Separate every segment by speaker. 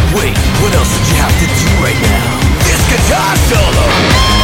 Speaker 1: Wait, what else did you have to do right now? This guitar solo!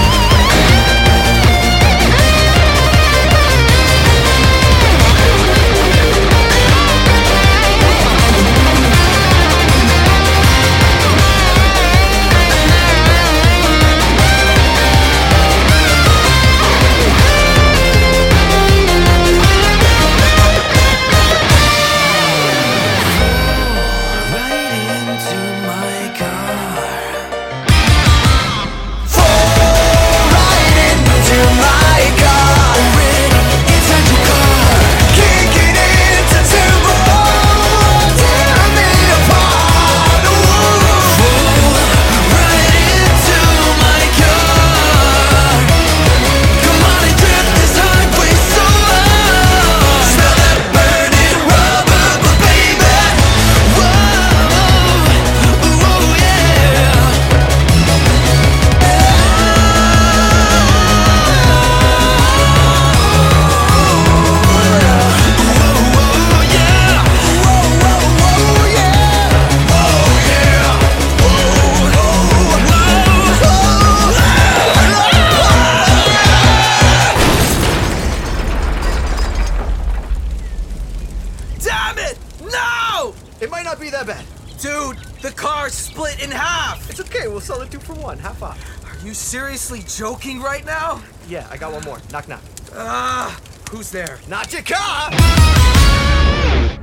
Speaker 2: Damn it! No!
Speaker 3: It might not be that bad.
Speaker 2: Dude, the car's split in half!
Speaker 3: It's okay, we'll sell it 2 for 1, half off.
Speaker 2: Are you seriously joking right now?
Speaker 3: Yeah, I got one more. Knock, knock.
Speaker 2: Who's there?
Speaker 3: Not your car!